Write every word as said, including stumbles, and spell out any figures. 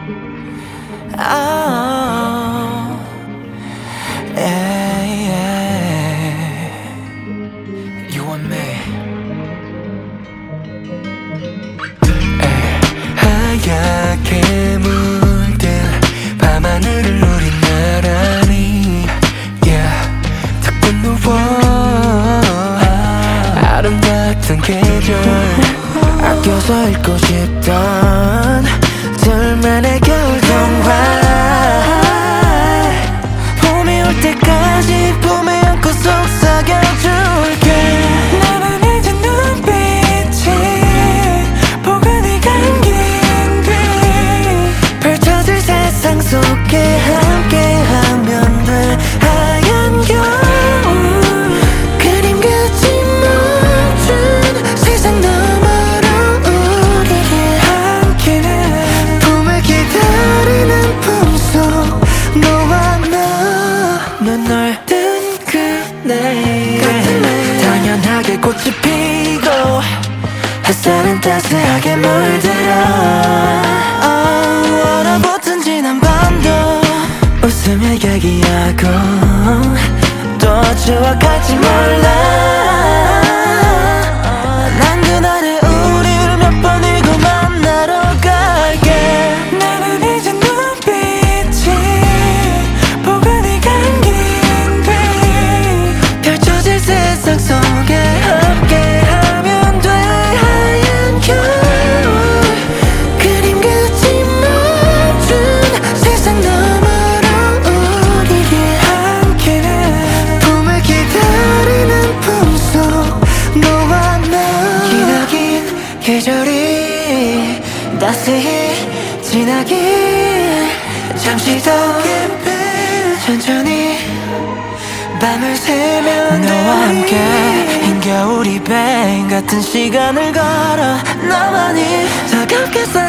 Oh, yeah, yeah. You and me. 하얗게 물든 밤하늘을 우린 나란히 yeah. 탁 누워 아름답던 계절 아껴서 읽고 싶던 둘만의 겨울 동화 봄이 올 때까지 품에 안고 속삭여줄게 나는 이제 눈빛이 포근히 감긴 뒤 펼쳐질 세상 속에 함께하면 돼 하얀 겨울 그림 같이 멈춘 세상 너머로 우리를 함께는 봄을 기다리는 품속 너와 나 눈을 뜬 그날 당연하게 꽃이 피고 햇살은 따스하게 물들어 oh, 얼어붙은 지난 밤도 웃으며 얘기하고 또 추억할지 몰라 난 그날의 우리를 몇 번이고 만나러 갈게 나는 이제 눈빛이 포근히 감긴 뒤 펼쳐질 세상 속에 함께하면 돼 하얀 겨울 그림 같이 멈춘 세상 너머로 우리를 함께는 봄을 기다리는 품속 너와 나 기나긴 계절이 따스히 지나길 잠시 더 천천히 밤을 새면 너와 함께 흰 겨울이 뱅 같은 시간을 걸어 너만이 차갑게